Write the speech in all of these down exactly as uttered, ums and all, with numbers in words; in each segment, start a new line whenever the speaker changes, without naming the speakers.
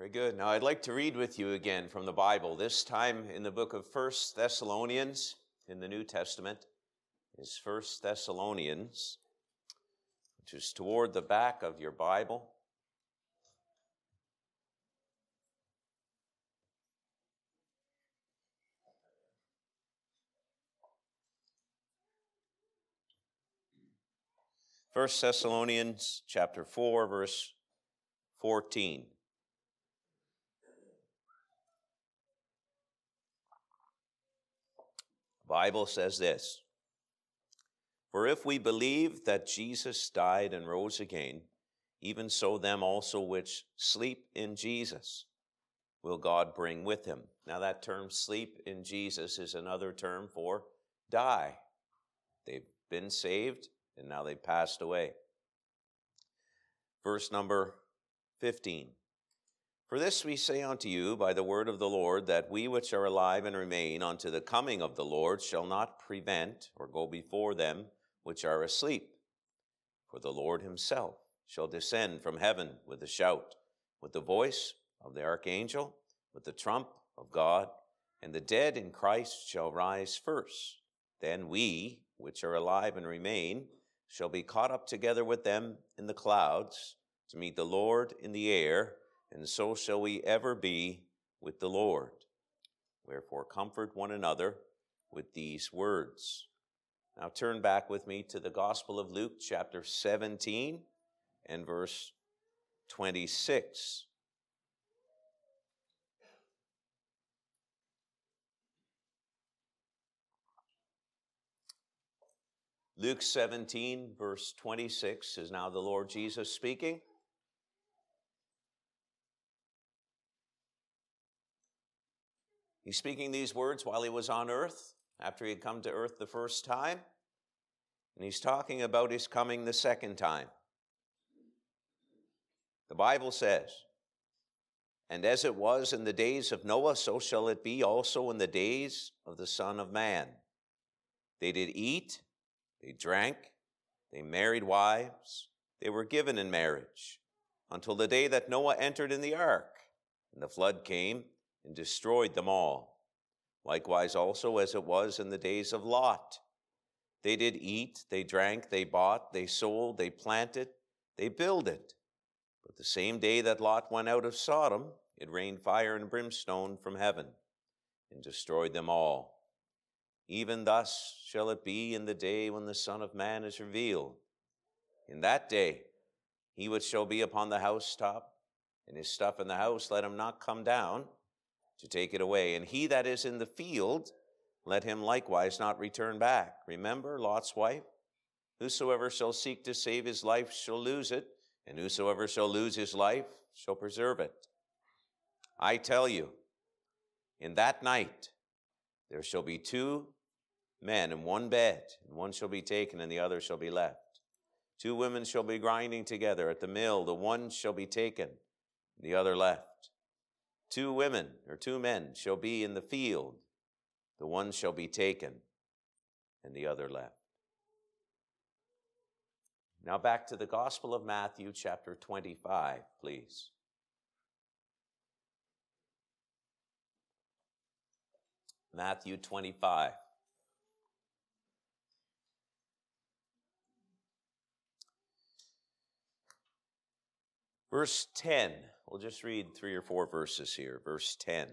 Very good. Now I'd like to read with you again from the Bible, this time in the book of First Thessalonians in the New Testament. Is First Thessalonians, which is toward the back of your Bible. First Thessalonians chapter four, verse fourteen. The Bible says this: "For if we believe that Jesus died and rose again, even so them also which sleep in Jesus will God bring with him." Now that term sleep in Jesus is another term for die. They've been saved and now they've passed away. Verse number fifteen. "For this we say unto you by the word of the Lord, that we which are alive and remain unto the coming of the Lord shall not prevent or go before them which are asleep. For the Lord himself shall descend from heaven with a shout, with the voice of the archangel, with the trump of God, and the dead in Christ shall rise first. Then we, which are alive and remain, shall be caught up together with them in the clouds to meet the Lord in the air, and so shall we ever be with the Lord. Wherefore comfort one another with these words." Now turn back with me to the Gospel of Luke, chapter seventeen and verse twenty-six. Luke seventeen, verse twenty-six is now the Lord Jesus speaking. He's speaking these words while he was on earth, after he had come to earth the first time. And he's talking about his coming the second time. The Bible says, "And as it was in the days of Noah, so shall it be also in the days of the Son of Man. They did eat, they drank, they married wives, they were given in marriage, until the day that Noah entered in the ark, and the flood came and destroyed them all. Likewise also as it was in the days of Lot. They did eat, they drank, they bought, they sold, they planted, they builded. But the same day that Lot went out of Sodom, it rained fire and brimstone from heaven, and destroyed them all. Even thus shall it be in the day when the Son of Man is revealed. In that day, he which shall be upon the housetop, and his stuff in the house, let him not come down to take it away. And he that is in the field, let him likewise not return back. Remember Lot's wife? Whosoever shall seek to save his life shall lose it, and whosoever shall lose his life shall preserve it. I tell you, in that night there shall be two men in one bed, and one shall be taken and the other shall be left. Two women shall be grinding together at the mill, the one shall be taken, and the other left. Two women or two men shall be in the field, the one shall be taken, and the other left." Now back to the Gospel of Matthew, chapter twenty-five, please. Matthew twenty-five. Verse ten. We'll just read three or four verses here. Verse ten.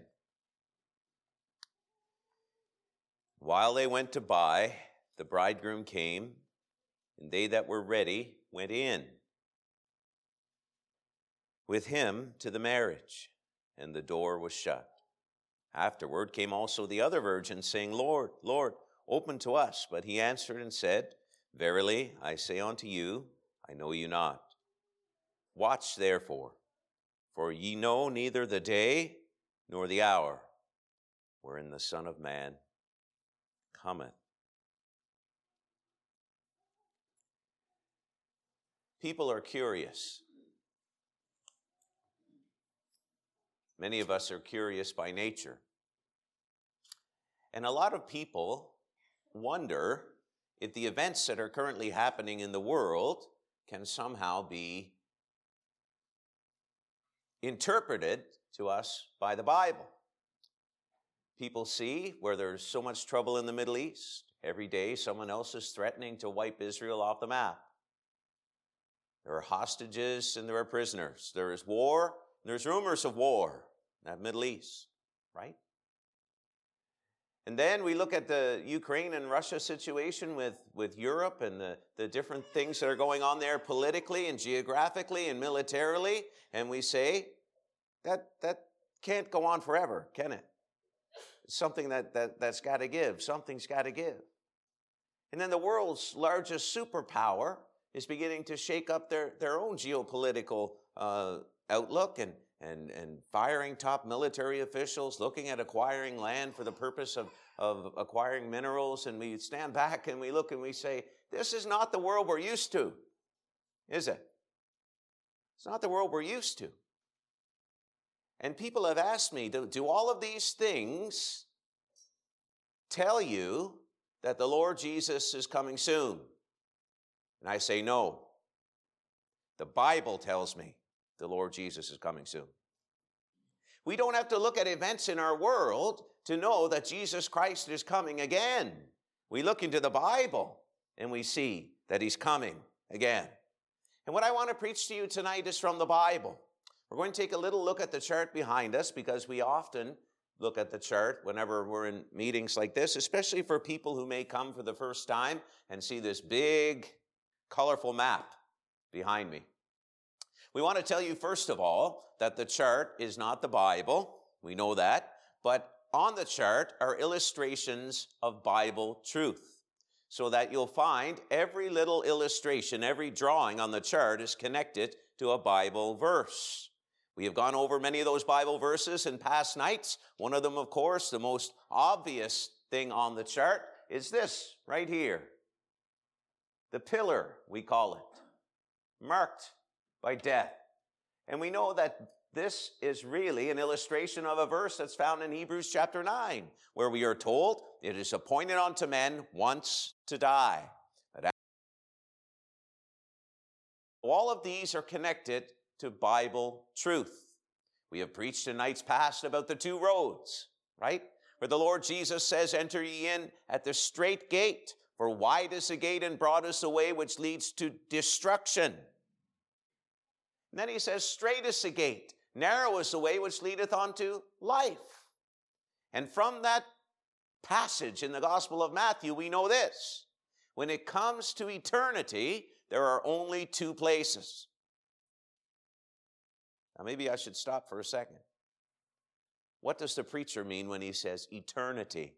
"While they went to buy, the bridegroom came, and they that were ready went in with him to the marriage, and the door was shut. Afterward came also the other virgins, saying, Lord, Lord, open to us. But he answered and said, Verily I say unto you, I know you not. Watch therefore, for ye know neither the day nor the hour wherein the Son of Man cometh." People are curious. Many of us are curious by nature. And a lot of people wonder if the events that are currently happening in the world can somehow be interpreted to us by the Bible. People see where there's so much trouble in the Middle East. Every day someone else is threatening to wipe Israel off the map. There are hostages and there are prisoners. There is war, and there's rumors of war in that Middle East, right? And then we look at the Ukraine and Russia situation with, with Europe and the, the different things that are going on there politically and geographically and militarily, and we say, that, that can't go on forever, can it? It's something that, that, that's got to give. Something's got to give. And then the world's largest superpower is beginning to shake up their, their own geopolitical uh, outlook and, and, and firing top military officials, looking at acquiring land for the purpose of, of acquiring minerals. And we stand back and we look and we say, this is not the world we're used to, is it? It's not the world we're used to. And people have asked me, do, do all of these things tell you that the Lord Jesus is coming soon? And I say no. The Bible tells me the Lord Jesus is coming soon. We don't have to look at events in our world to know that Jesus Christ is coming again. We look into the Bible and we see that he's coming again. And what I want to preach to you tonight is from the Bible. We're going to take a little look at the chart behind us because we often look at the chart whenever we're in meetings like this, especially for people who may come for the first time and see this big, colorful map behind me. We want to tell you, first of all, that the chart is not the Bible. We know that. But on the chart are illustrations of Bible truth, so that you'll find every little illustration, every drawing on the chart is connected to a Bible verse. We have gone over many of those Bible verses in past nights. One of them, of course, the most obvious thing on the chart is this right here. The pillar, we call it, marked by death. And we know that this is really an illustration of a verse that's found in Hebrews chapter nine, where we are told it is appointed unto men once to die. But all of these are connected to Bible truth. We have preached in nights past about the two roads, right? Where the Lord Jesus says, enter ye in at the straight gate, for wide is the gate and broad is the way which leads to destruction. And then he says, straight is the gate, narrow is the way which leadeth unto life. And from that passage in the Gospel of Matthew, we know this. When it comes to eternity, there are only two places. Now, maybe I should stop for a second. What does the preacher mean when he says eternity?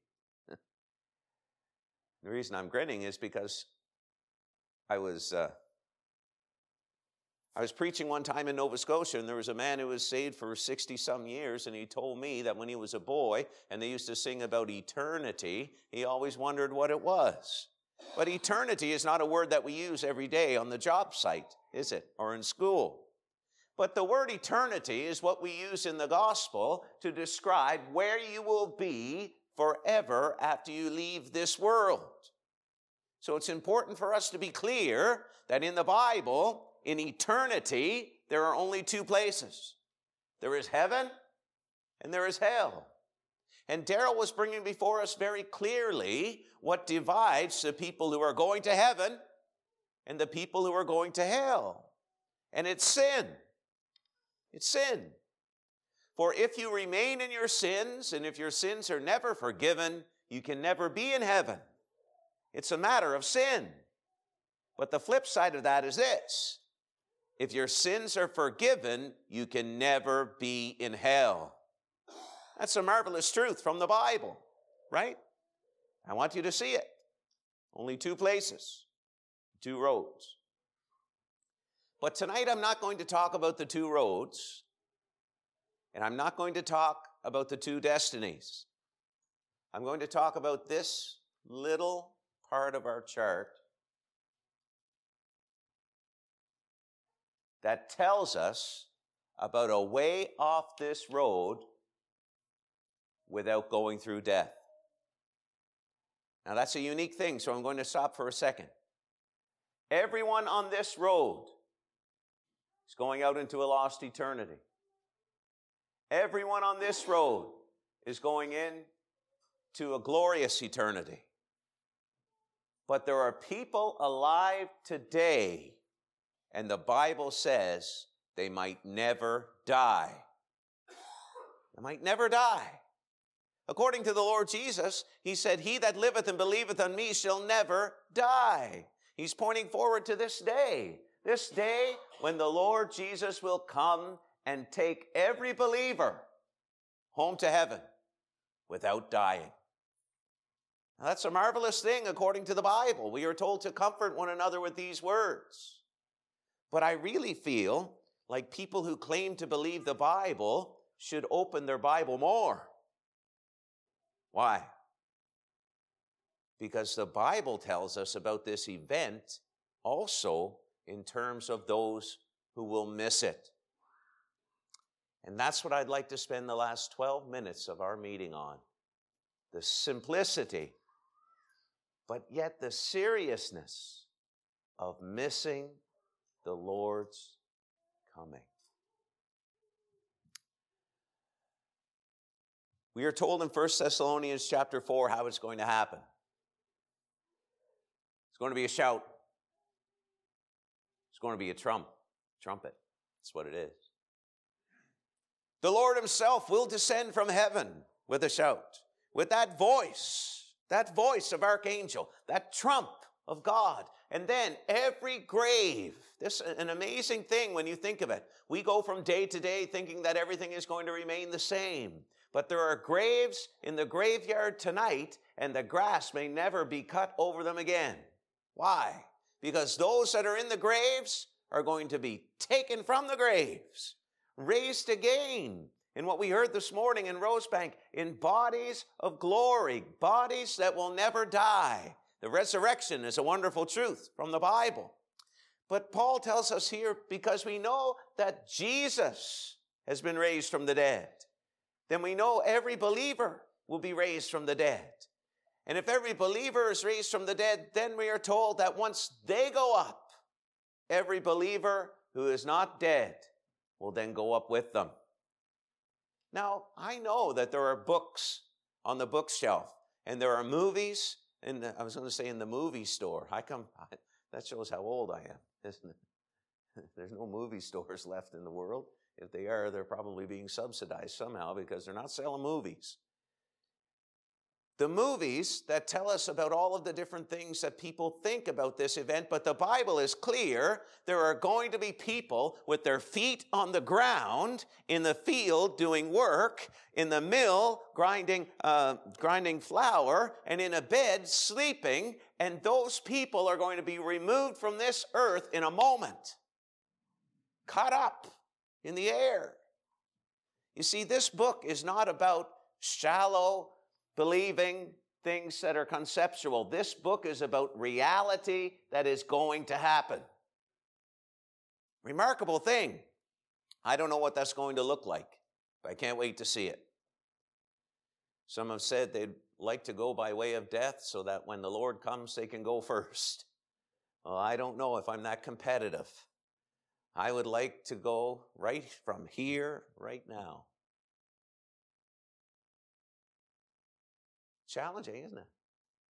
The reason I'm grinning is because I was uh, I was preaching one time in Nova Scotia, and there was a man who was saved for sixty-some years, and he told me that when he was a boy, and they used to sing about eternity, he always wondered what it was. But eternity is not a word that we use every day on the job site, is it? Or in school. But the word eternity is what we use in the gospel to describe where you will be forever after you leave this world. So it's important for us to be clear that in the Bible, in eternity, there are only two places. There is heaven and there is hell. And Darrell was bringing before us very clearly what divides the people who are going to heaven and the people who are going to hell. And it's sin. It's sin. For if you remain in your sins, and if your sins are never forgiven, you can never be in heaven. It's a matter of sin. But the flip side of that is this. If your sins are forgiven, you can never be in hell. That's a marvelous truth from the Bible, right? I want you to see it. Only two places, two roads. But tonight I'm not going to talk about the two roads, and I'm not going to talk about the two destinies. I'm going to talk about this little part of our chart that tells us about a way off this road without going through death. Now that's a unique thing, so I'm going to stop for a second. Everyone on this road is going out into a lost eternity. Everyone on this road is going in to a glorious eternity. But there are people alive today, and the Bible says they might never die. They might never die. According to the Lord Jesus, he said, he that liveth and believeth on me shall never die. He's pointing forward to this day, this day when the Lord Jesus will come and take every believer home to heaven without dying. Now, that's a marvelous thing according to the Bible. We are told to comfort one another with these words. But I really feel like people who claim to believe the Bible should open their Bible more. Why? Because the Bible tells us about this event also in terms of those who will miss it. And that's what I'd like to spend the last twelve minutes of our meeting on. The simplicity, but yet the seriousness of missing the Lord's coming. We are told in First Thessalonians chapter four how it's going to happen. It's going to be a shout. It's going to be a trump, trumpet. That's what it is. The Lord himself will descend from heaven with a shout, with that voice, that voice of archangel, that trump of God. And then every grave, this is an amazing thing when you think of it. We go from day to day thinking that everything is going to remain the same. But there are graves in the graveyard tonight, and the grass may never be cut over them again. Why? Because those that are in the graves are going to be taken from the graves, raised again, in what we heard this morning in Rosebank, in bodies of glory, bodies that will never die. The resurrection is a wonderful truth from the Bible. But Paul tells us here, because we know that Jesus has been raised from the dead, then we know every believer will be raised from the dead. And if every believer is raised from the dead, then we are told that once they go up, every believer who is not dead will then go up with them. Now, I know that there are books on the bookshelf, and there are movies, in the, I was going to say in the movie store. I come, I, that shows how old I am, isn't it? There's no movie stores left in the world. If they are, they're probably being subsidized somehow because they're not selling movies. The movies that tell us about all of the different things that people think about this event, but the Bible is clear. There are going to be people with their feet on the ground, in the field doing work, in the mill grinding, uh, grinding flour, and in a bed sleeping, and those people are going to be removed from this earth in a moment, caught up in the air. You see, this book is not about shallow believing things that are conceptual. This book is about reality that is going to happen. Remarkable thing. I don't know what that's going to look like, but I can't wait to see it. Some have said they'd like to go by way of death so that when the Lord comes, they can go first. Well, I don't know if I'm that competitive. I would like to go right from here, right now. Challenging, isn't it?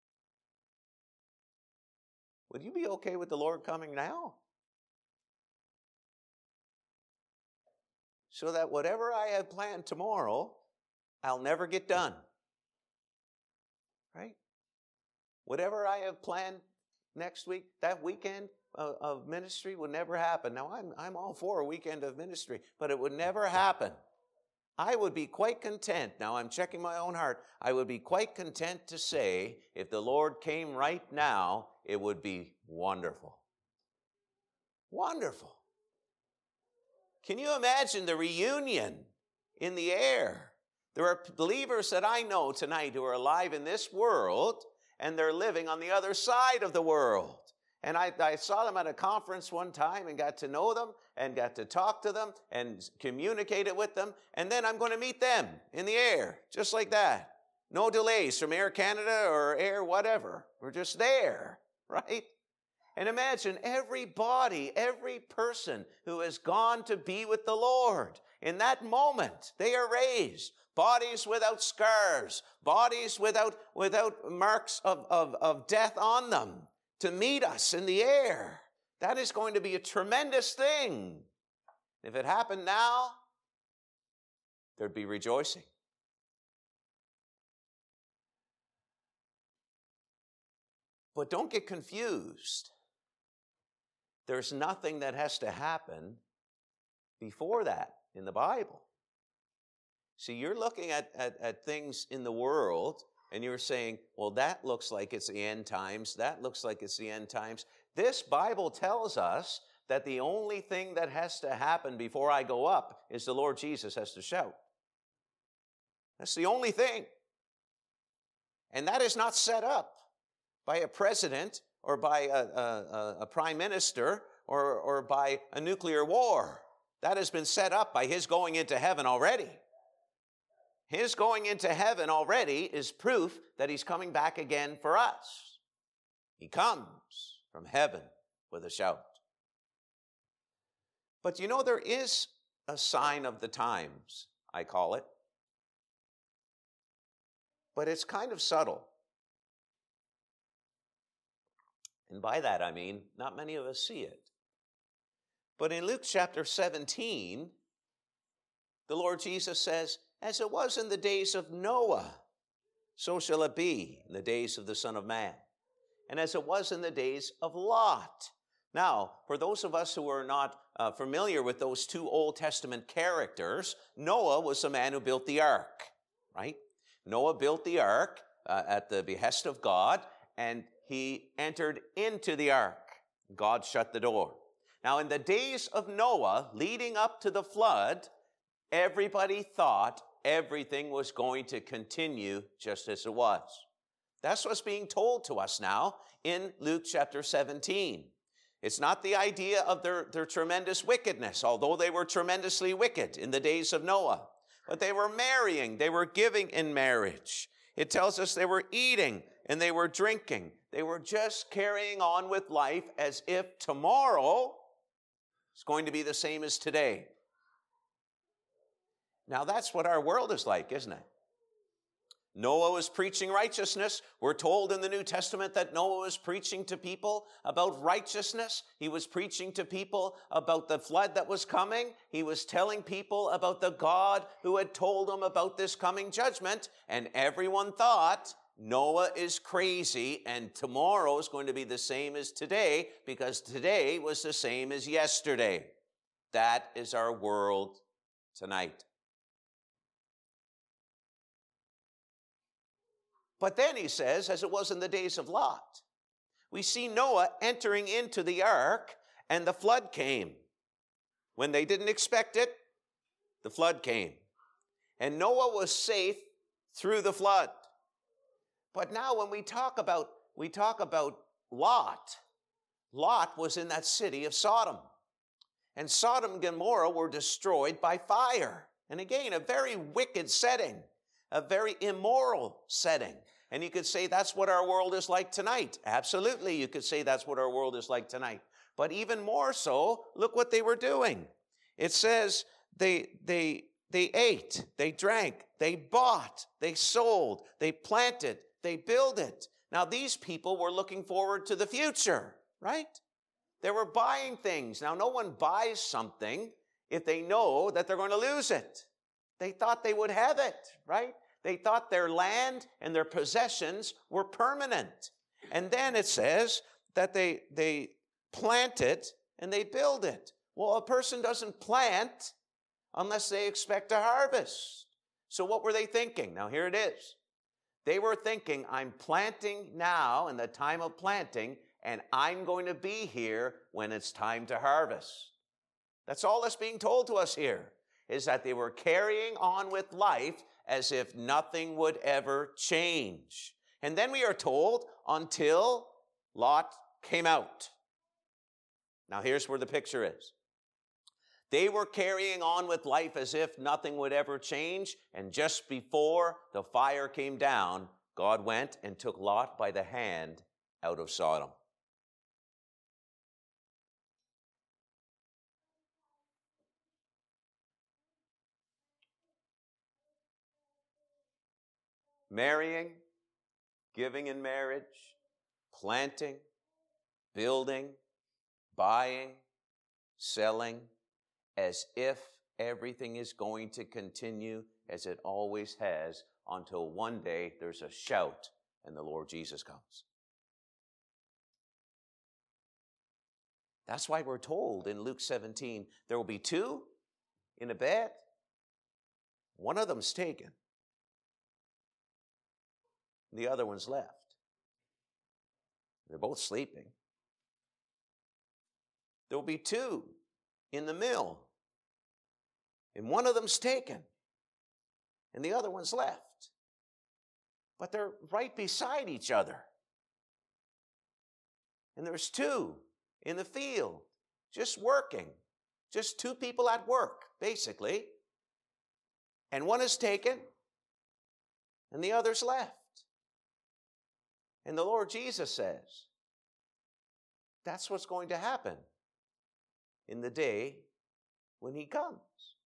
Would you be okay with the Lord coming now? So that whatever I have planned tomorrow, I'll never get done. Right? Whatever I have planned next week, that weekend of, of ministry would never happen. Now, I'm, I'm all for a weekend of ministry, but it would never happen. I would be quite content, now I'm checking my own heart, I would be quite content to say, if the Lord came right now, it would be wonderful. Wonderful. Can you imagine the reunion in the air? There are believers that I know tonight who are alive in this world, and they're living on the other side of the world. And I, I saw them at a conference one time and got to know them and got to talk to them and communicated with them. And then I'm going to meet them in the air, just like that. No delays from Air Canada or Air whatever. We're just there, right? And imagine everybody, every person who has gone to be with the Lord. In that moment, they are raised. Bodies without scars, bodies without, without marks of, of, of death on them, to meet us in the air. That is going to be a tremendous thing. If it happened now, there'd be rejoicing. But don't get confused. There's nothing that has to happen before that in the Bible. See, you're looking at, at, at things in the world, and you're saying, well, that looks like it's the end times. That looks like it's the end times. This Bible tells us that the only thing that has to happen before I go up is the Lord Jesus has to shout. That's the only thing. And that is not set up by a president or by a, a, a prime minister or, or by a nuclear war. That has been set up by his going into heaven already. His going into heaven already is proof that he's coming back again for us. He comes from heaven with a shout. But you know, there is a sign of the times, I call it. But it's kind of subtle. And by that I mean, not many of us see it. But in Luke chapter seventeen, the Lord Jesus says, as it was in the days of Noah, so shall it be in the days of the Son of Man. And as it was in the days of Lot. Now, for those of us who are not uh, familiar with those two Old Testament characters, Noah was the man who built the ark, right? Noah built the ark uh, at the behest of God, and he entered into the ark. God shut the door. Now, in the days of Noah, leading up to the flood, everybody thought everything was going to continue just as it was. That's what's being told to us now in Luke chapter seventeen. It's not the idea of their, their tremendous wickedness, although they were tremendously wicked in the days of Noah. But they were marrying, they were giving in marriage. It tells us they were eating and they were drinking. They were just carrying on with life as if tomorrow is going to be the same as today. Now that's what our world is like, isn't it? Noah was preaching righteousness. We're told in the New Testament that Noah was preaching to people about righteousness. He was preaching to people about the flood that was coming. He was telling people about the God who had told them about this coming judgment. And everyone thought Noah is crazy and tomorrow is going to be the same as today because today was the same as yesterday. That is our world tonight. But then he says, as it was in the days of Lot, we see Noah entering into the ark and the flood came. When they didn't expect it, the flood came. And Noah was safe through the flood. But now when we talk about, we talk about Lot, Lot was in that city of Sodom. And Sodom and Gomorrah were destroyed by fire. And again, a very wicked setting. A very immoral setting. And you could say that's what our world is like tonight. Absolutely, you could say that's what our world is like tonight. But even more so, look what they were doing. It says they, they, they ate, they drank, they bought, they sold, they planted, they builded. Now these people were looking forward to the future, right? They were buying things. Now no one buys something if they know that they're going to lose it. They thought they would have it, right? They thought their land and their possessions were permanent. And then it says that they, they plant it and they build it. Well, a person doesn't plant unless they expect a harvest. So what were they thinking? Now here it is. They were thinking, I'm planting now in the time of planting, and I'm going to be here when it's time to harvest. That's all that's being told to us here. Is that they were carrying on with life as if nothing would ever change. And then we are told, until Lot came out. Now here's where the picture is. They were carrying on with life as if nothing would ever change, and just before the fire came down, God went and took Lot by the hand out of Sodom. marrying, giving in marriage, planting, building, buying, selling, as if everything is going to continue as it always has until one day there's a shout and the Lord Jesus comes. That's why we're told in Luke seventeen, there will be two in a bed. One of them's taken. The other one's left. They're both sleeping. There will be two in the mill. And one of them's taken. And the other one's left. But they're right beside each other. And there's two in the field, just working. Just two people at work, basically. And one is taken, and the other's left. And the Lord Jesus says, that's what's going to happen in the day when he comes.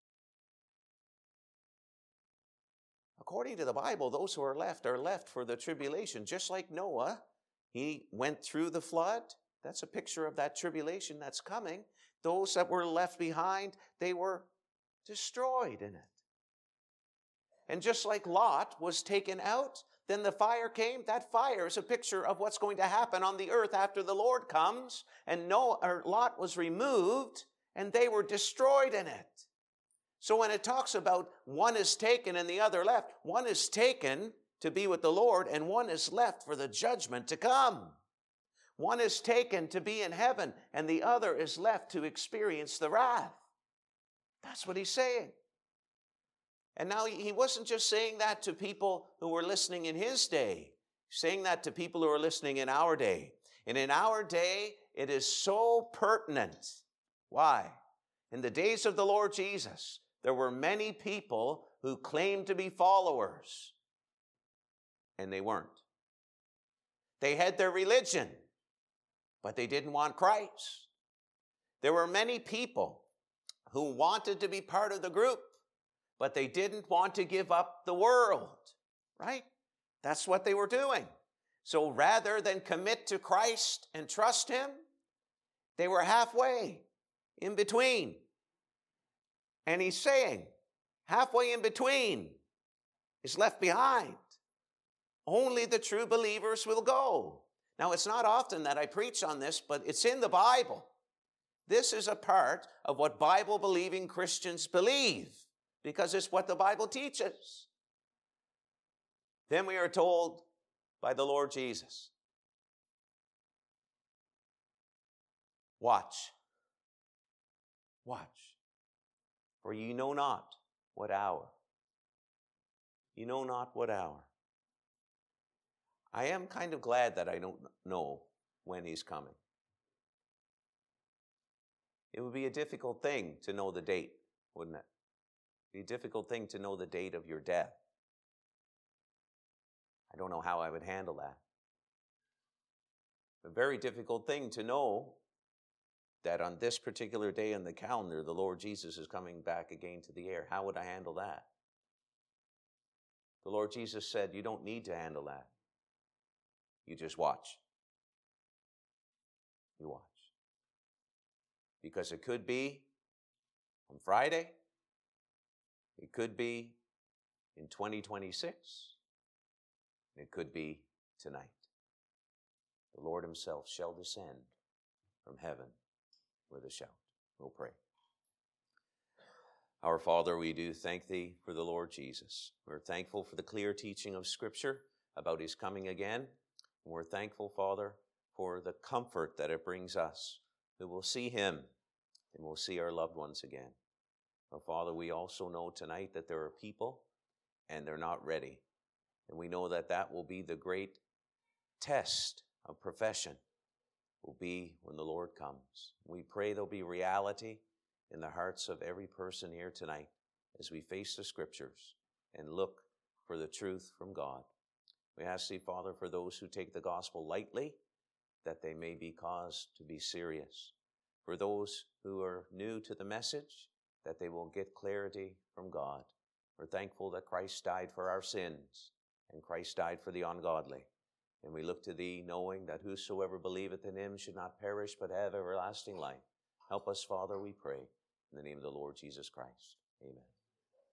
According to the Bible, those who are left are left for the tribulation, just like Noah. He went through the flood. That's a picture of that tribulation that's coming. Those that were left behind, they were destroyed in it. And just like Lot was taken out, then the fire came. That fire is a picture of what's going to happen on the earth after the Lord comes. And Noah, or Lot was removed, and they were destroyed in it. So when it talks about one is taken and the other left, one is taken to be with the Lord, and one is left for the judgment to come. One is taken to be in heaven, and the other is left to experience the wrath. That's what he's saying. And now he wasn't just saying that to people who were listening in his day, saying that to people who are listening in our day. And in our day, it is so pertinent. Why? In the days of the Lord Jesus, there were many people who claimed to be followers, and they weren't. They had their religion, but they didn't want Christ. There were many people who wanted to be part of the group, but they didn't want to give up the world, right? That's what they were doing. So rather than commit to Christ and trust him, they were halfway in between. And he's saying, halfway in between is left behind. Only the true believers will go. Now, it's not often that I preach on this, but it's in the Bible. This is a part of what Bible-believing Christians believe, because it's what the Bible teaches. Then we are told by the Lord Jesus, watch, watch, for ye know not what hour. You know not what hour. I am kind of glad that I don't know when he's coming. It would be a difficult thing to know the date, wouldn't it? It would be a difficult thing to know the date of your death. I don't know how I would handle that. A very difficult thing to know that on this particular day in the calendar, the Lord Jesus is coming back again to the air. How would I handle that? The Lord Jesus said, you don't need to handle that. You just watch. You watch. Because it could be on Friday. It could be in twenty twenty-six. It could be tonight. The Lord himself shall descend from heaven with a shout. We'll pray. Our Father, we do thank thee for the Lord Jesus. We're thankful for the clear teaching of Scripture about his coming again. And we're thankful, Father, for the comfort that it brings us, that we'll see him and we'll see our loved ones again. But Father, we also know tonight that there are people and they're not ready. And we know that that will be the great test of profession, will be when the Lord comes. We pray there'll be reality in the hearts of every person here tonight as we face the Scriptures and look for the truth from God. We ask thee, Father, for those who take the gospel lightly, that they may be caused to be serious. For those who are new to the message, that they will get clarity from God. We're thankful that Christ died for our sins, and Christ died for the ungodly. And we look to thee, knowing that whosoever believeth in him should not perish, but have everlasting life. Help us, Father, we pray, in the name of the Lord Jesus Christ. Amen.